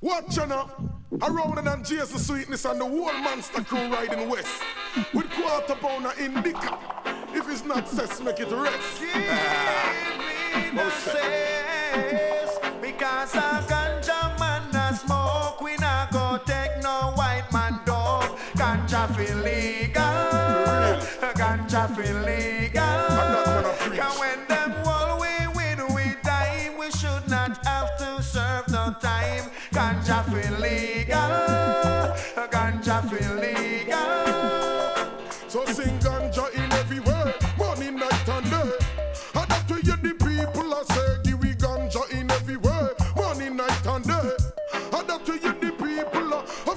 Watch you now. Around and Jesus Sweetness and the whole monster crew riding west. With quarter pounder indica. If it's not cess, make it rest. Give me the cess, because a ganja man a smoke. We not go take no white man dog. Ganja feel legal. Ganja feel legal. And when them wall we win, we die. We should not have to serve no time. Ganja feel legal.